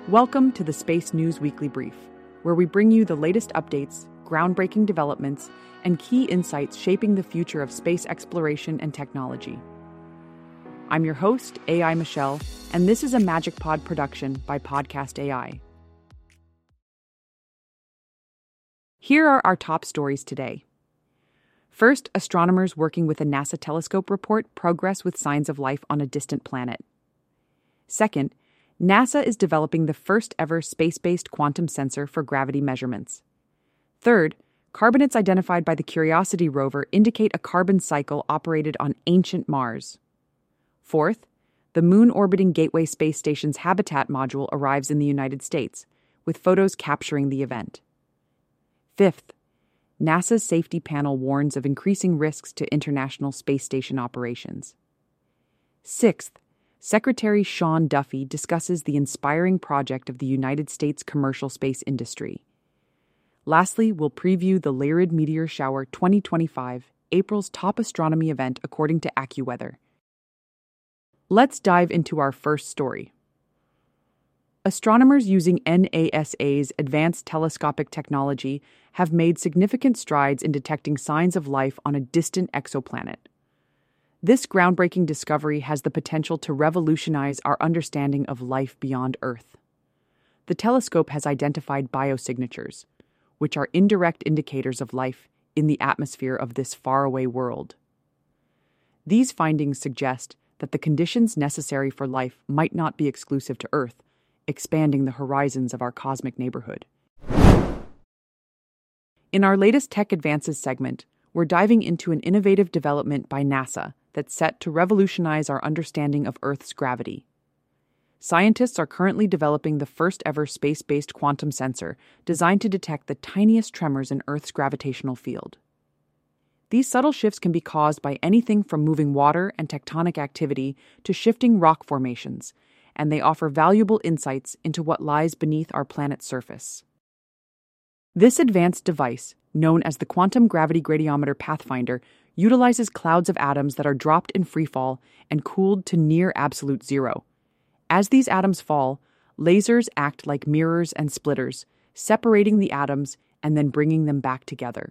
Welcome to the Space News Weekly Brief, where we bring you the latest updates, groundbreaking developments, and key insights shaping the future of space exploration and technology. I'm your host, AI Michelle, and this is a Magic Pod production by Podcast AI. Here are our top stories today. First, astronomers working with a NASA telescope report progress with signs of life on a distant planet. Second, NASA is developing the first ever space-based quantum sensor for gravity measurements. Third, carbonates identified by the Curiosity rover indicate a carbon cycle operated on ancient Mars. Fourth, the Moon-orbiting Gateway space station's habitat module arrives in the United States, with photos capturing the event. Fifth, NASA's safety panel warns of increasing risks to International Space Station operations. Sixth, Secretary Sean Duffy discusses the inspiring project of the United States commercial space industry. Lastly, we'll preview the Lyrid Meteor Shower 2025, April's top astronomy event according to AccuWeather. Let's dive into our first story. Astronomers using NASA's advanced telescopic technology have made significant strides in detecting signs of life on a distant exoplanet. This groundbreaking discovery has the potential to revolutionize our understanding of life beyond Earth. The telescope has identified biosignatures, which are indirect indicators of life in the atmosphere of this faraway world. These findings suggest that the conditions necessary for life might not be exclusive to Earth, expanding the horizons of our cosmic neighborhood. In our latest Tech Advances segment, we're diving into an innovative development by NASA that's set to revolutionize our understanding of Earth's gravity. Scientists are currently developing the first ever space-based quantum sensor designed to detect the tiniest tremors in Earth's gravitational field. These subtle shifts can be caused by anything from moving water and tectonic activity to shifting rock formations, and they offer valuable insights into what lies beneath our planet's surface. This advanced device, known as the Quantum Gravity Gradiometer Pathfinder, utilizes clouds of atoms that are dropped in freefall and cooled to near absolute zero. As these atoms fall, lasers act like mirrors and splitters, separating the atoms and then bringing them back together.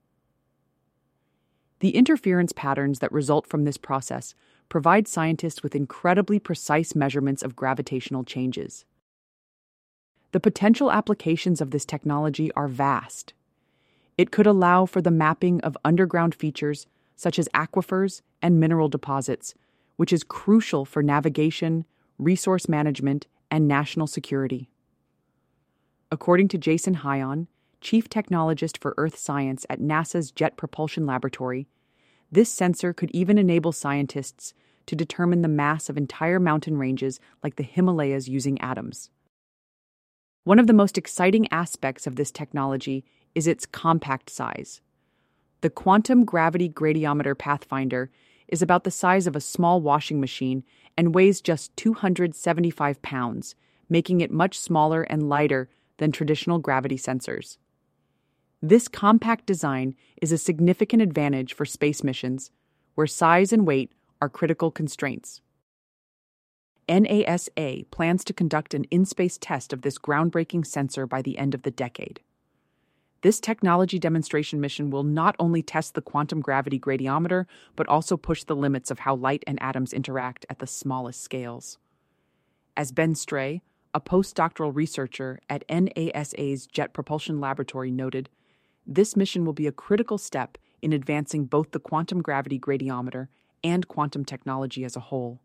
The interference patterns that result from this process provide scientists with incredibly precise measurements of gravitational changes. The potential applications of this technology are vast. It could allow for the mapping of underground features such as aquifers and mineral deposits, which is crucial for navigation, resource management, and national security. According to Jason Hyon, Chief Technologist for Earth Science at NASA's Jet Propulsion Laboratory, this sensor could even enable scientists to determine the mass of entire mountain ranges like the Himalayas using atoms. One of the most exciting aspects of this technology is its compact size. The Quantum Gravity Gradiometer Pathfinder is about the size of a small washing machine and weighs just 275 pounds, making it much smaller and lighter than traditional gravity sensors. This compact design is a significant advantage for space missions, where size and weight are critical constraints. NASA plans to conduct an in-space test of this groundbreaking sensor by the end of the decade. This technology demonstration mission will not only test the quantum gravity gradiometer, but also push the limits of how light and atoms interact at the smallest scales. As Ben Stray, a postdoctoral researcher at NASA's Jet Propulsion Laboratory, noted, this mission will be a critical step in advancing both the quantum gravity gradiometer and quantum technology as a whole.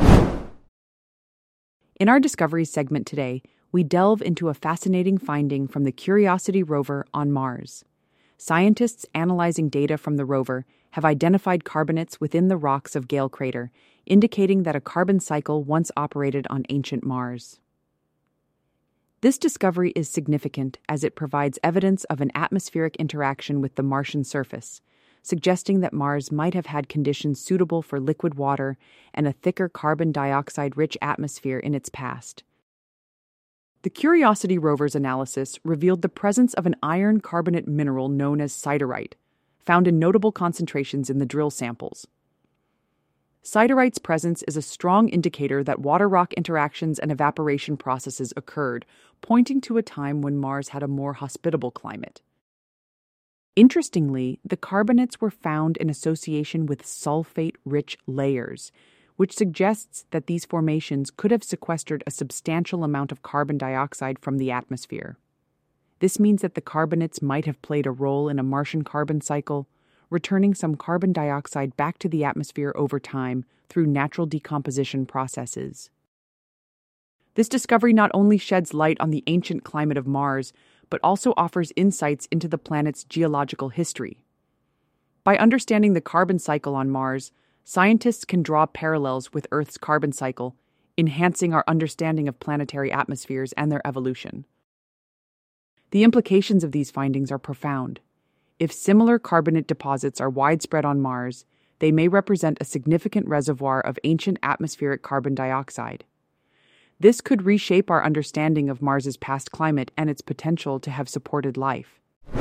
In our Discovery segment today, we delve into a fascinating finding from the Curiosity rover on Mars. Scientists analyzing data from the rover have identified carbonates within the rocks of Gale Crater, indicating that a carbon cycle once operated on ancient Mars. This discovery is significant as it provides evidence of an atmospheric interaction with the Martian surface, suggesting that Mars might have had conditions suitable for liquid water and a thicker carbon dioxide-rich atmosphere in its past. The Curiosity rover's analysis revealed the presence of an iron carbonate mineral known as siderite, found in notable concentrations in the drill samples. Siderite's presence is a strong indicator that water-rock interactions and evaporation processes occurred, pointing to a time when Mars had a more hospitable climate. Interestingly, the carbonates were found in association with sulfate-rich layers, which suggests that these formations could have sequestered a substantial amount of carbon dioxide from the atmosphere. This means that the carbonates might have played a role in a Martian carbon cycle, returning some carbon dioxide back to the atmosphere over time through natural decomposition processes. This discovery not only sheds light on the ancient climate of Mars, but also offers insights into the planet's geological history. By understanding the carbon cycle on Mars, scientists can draw parallels with Earth's carbon cycle, enhancing our understanding of planetary atmospheres and their evolution. The implications of these findings are profound. If similar carbonate deposits are widespread on Mars, they may represent a significant reservoir of ancient atmospheric carbon dioxide. This could reshape our understanding of Mars's past climate and its potential to have supported life.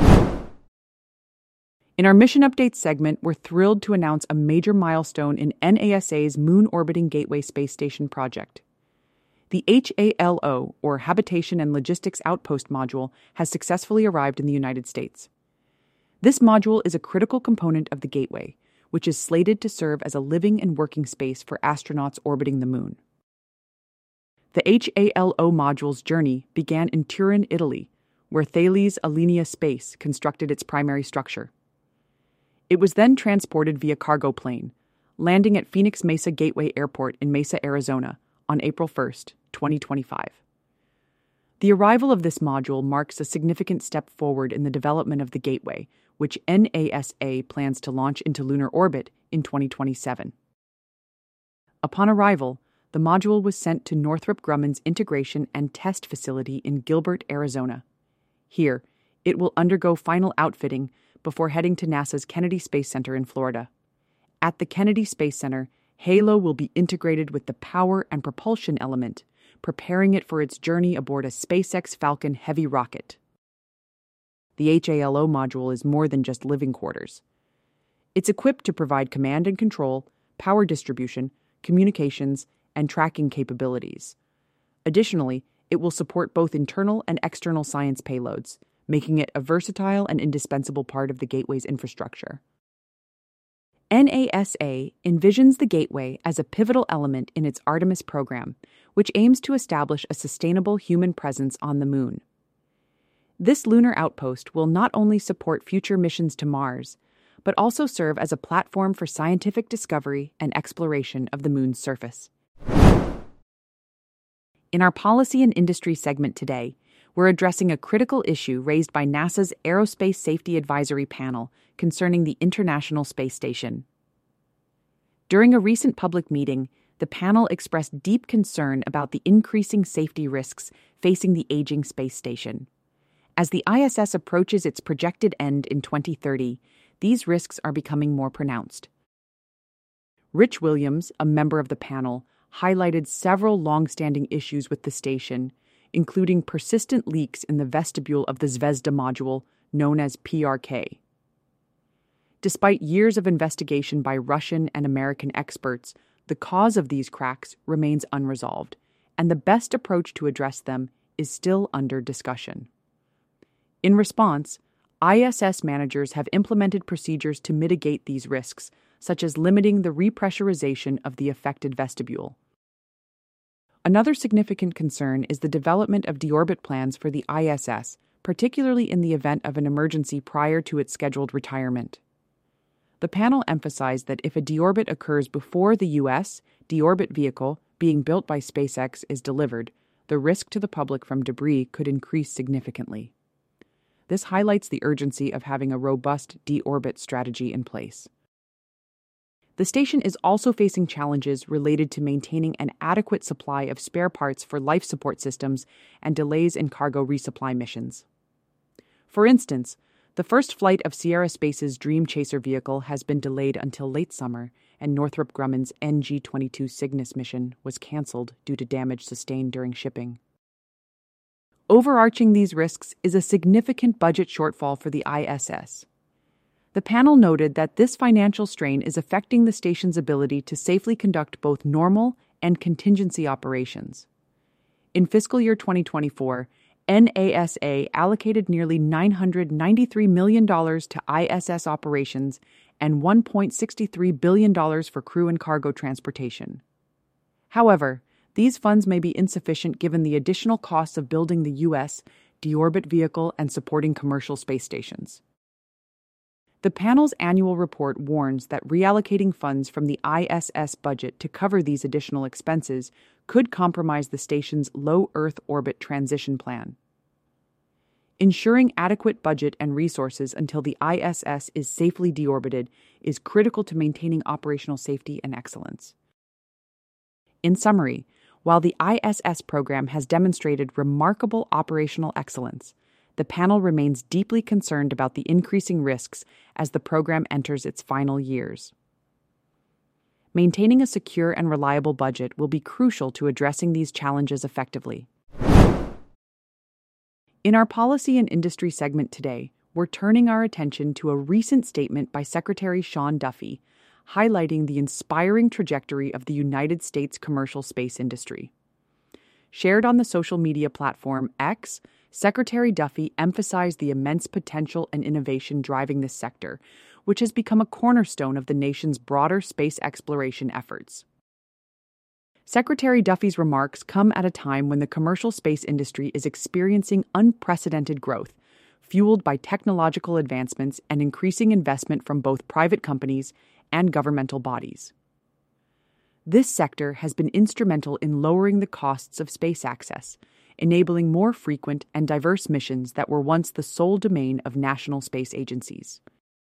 In our Mission Updates segment, we're thrilled to announce a major milestone in NASA's Moon Orbiting Gateway Space Station project. The HALO, or Habitation and Logistics Outpost module, has successfully arrived in the United States. This module is a critical component of the Gateway, which is slated to serve as a living and working space for astronauts orbiting the Moon. The HALO module's journey began in Turin, Italy, where Thales Alenia Space constructed its primary structure. It was then transported via cargo plane, landing at Phoenix Mesa Gateway Airport in Mesa, Arizona, on April 1, 2025. The arrival of this module marks a significant step forward in the development of the Gateway, which NASA plans to launch into lunar orbit in 2027. Upon arrival, the module was sent to Northrop Grumman's Integration and Test Facility in Gilbert, Arizona. Here, it will undergo final outfitting before heading to NASA's Kennedy Space Center in Florida. At the Kennedy Space Center, HALO will be integrated with the power and propulsion element, preparing it for its journey aboard a SpaceX Falcon Heavy rocket. The HALO module is more than just living quarters. It's equipped to provide command and control, power distribution, communications, and tracking capabilities. Additionally, it will support both internal and external science payloads, making it a versatile and indispensable part of the Gateway's infrastructure. NASA envisions the Gateway as a pivotal element in its Artemis program, which aims to establish a sustainable human presence on the Moon. This lunar outpost will not only support future missions to Mars, but also serve as a platform for scientific discovery and exploration of the Moon's surface. In our Policy and Industry segment today, we're addressing a critical issue raised by NASA's Aerospace Safety Advisory Panel concerning the International Space Station. During a recent public meeting, the panel expressed deep concern about the increasing safety risks facing the aging space station. As the ISS approaches its projected end in 2030, these risks are becoming more pronounced. Rich Williams, a member of the panel, highlighted several long-standing issues with the station, including persistent leaks in the vestibule of the Zvezda module, known as PRK. Despite years of investigation by Russian and American experts, the cause of these cracks remains unresolved, and the best approach to address them is still under discussion. In response, ISS managers have implemented procedures to mitigate these risks, such as limiting the repressurization of the affected vestibule. Another significant concern is the development of deorbit plans for the ISS, particularly in the event of an emergency prior to its scheduled retirement. The panel emphasized that if a deorbit occurs before the U.S. deorbit vehicle being built by SpaceX is delivered, the risk to the public from debris could increase significantly. This highlights the urgency of having a robust deorbit strategy in place. The station is also facing challenges related to maintaining an adequate supply of spare parts for life support systems and delays in cargo resupply missions. For instance, the first flight of Sierra Space's Dream Chaser vehicle has been delayed until late summer, and Northrop Grumman's NG-22 Cygnus mission was canceled due to damage sustained during shipping. Overarching these risks is a significant budget shortfall for the ISS. The panel noted that this financial strain is affecting the station's ability to safely conduct both normal and contingency operations. In fiscal year 2024, NASA allocated nearly $993 million to ISS operations and $1.63 billion for crew and cargo transportation. However, these funds may be insufficient given the additional costs of building the U.S. deorbit vehicle and supporting commercial space stations. The panel's annual report warns that reallocating funds from the ISS budget to cover these additional expenses could compromise the station's low Earth orbit transition plan. Ensuring adequate budget and resources until the ISS is safely deorbited is critical to maintaining operational safety and excellence. In summary, while the ISS program has demonstrated remarkable operational excellence, the panel remains deeply concerned about the increasing risks as the program enters its final years. Maintaining a secure and reliable budget will be crucial to addressing these challenges effectively. In our policy and industry segment today, we're turning our attention to a recent statement by Secretary Sean Duffy, highlighting the inspiring trajectory of the United States commercial space industry. Shared on the social media platform X, Secretary Duffy emphasized the immense potential and innovation driving this sector, which has become a cornerstone of the nation's broader space exploration efforts. Secretary Duffy's remarks come at a time when the commercial space industry is experiencing unprecedented growth, fueled by technological advancements and increasing investment from both private companies and governmental bodies. This sector has been instrumental in lowering the costs of space access, enabling more frequent and diverse missions that were once the sole domain of national space agencies.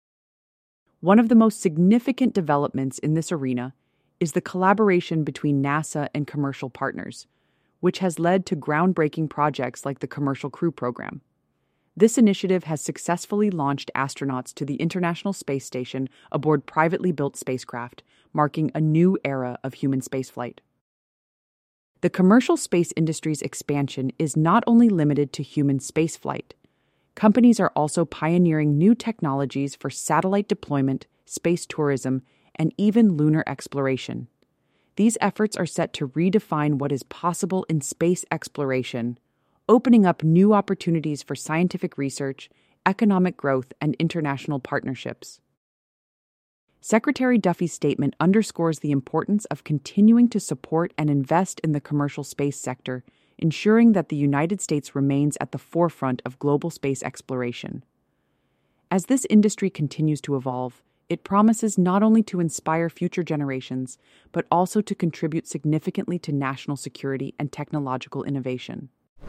One of the most significant developments in this arena is the collaboration between NASA and commercial partners, which has led to groundbreaking projects like the Commercial Crew Program. This initiative has successfully launched astronauts to the International Space Station aboard privately built spacecraft, marking a new era of human spaceflight. The commercial space industry's expansion is not only limited to human spaceflight. Companies are also pioneering new technologies for satellite deployment, space tourism, and even lunar exploration. These efforts are set to redefine what is possible in space exploration, opening up new opportunities for scientific research, economic growth, and international partnerships. Secretary Duffy's statement underscores the importance of continuing to support and invest in the commercial space sector, ensuring that the United States remains at the forefront of global space exploration. As this industry continues to evolve, it promises not only to inspire future generations, but also to contribute significantly to national security and technological innovation.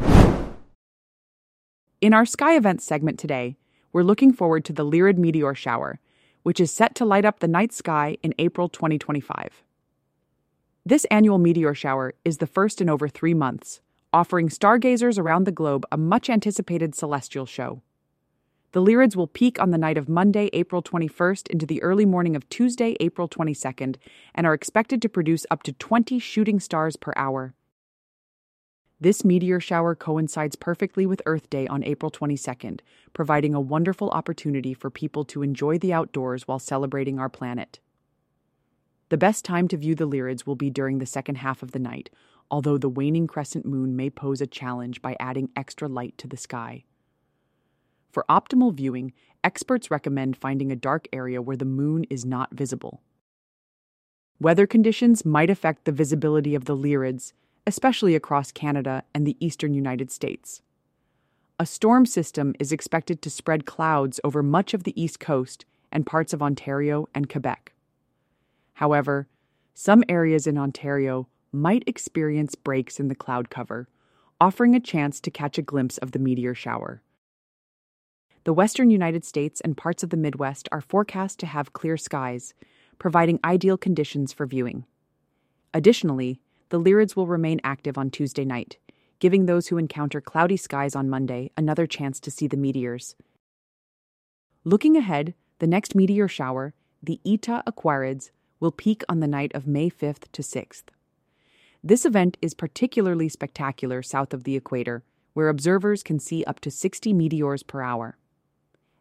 In our Sky Events segment today, we're looking forward to the Lyrid meteor shower, which is set to light up the night sky in April 2025. This annual meteor shower is the first in over 3 months, offering stargazers around the globe a much-anticipated celestial show. The Lyrids will peak on the night of Monday, April 21st into the early morning of Tuesday, April 22nd, and are expected to produce up to 20 shooting stars per hour. This meteor shower coincides perfectly with Earth Day on April 22nd, providing a wonderful opportunity for people to enjoy the outdoors while celebrating our planet. The best time to view the Lyrids will be during the second half of the night, although the waning crescent moon may pose a challenge by adding extra light to the sky. For optimal viewing, experts recommend finding a dark area where the moon is not visible. Weather conditions might affect the visibility of the Lyrids, especially across Canada and the eastern United States. A storm system is expected to spread clouds over much of the East Coast and parts of Ontario and Quebec. However, some areas in Ontario might experience breaks in the cloud cover, offering a chance to catch a glimpse of the meteor shower. The western United States and parts of the Midwest are forecast to have clear skies, providing ideal conditions for viewing. Additionally, the Lyrids will remain active on Tuesday night, giving those who encounter cloudy skies on Monday another chance to see the meteors. Looking ahead, the next meteor shower, the Eta Aquarids, will peak on the night of May 5th to 6th. This event is particularly spectacular south of the equator, where observers can see up to 60 meteors per hour.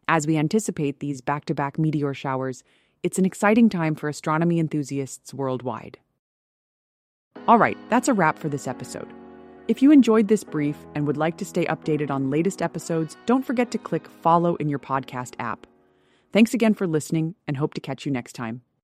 As we anticipate these back-to-back meteor showers, it's an exciting time for astronomy enthusiasts worldwide. All right, that's a wrap for this episode. If you enjoyed this brief and would like to stay updated on latest episodes, don't forget to click follow in your podcast app. Thanks again for listening, and hope to catch you next time.